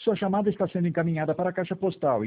Sua chamada está sendo encaminhada para a caixa postal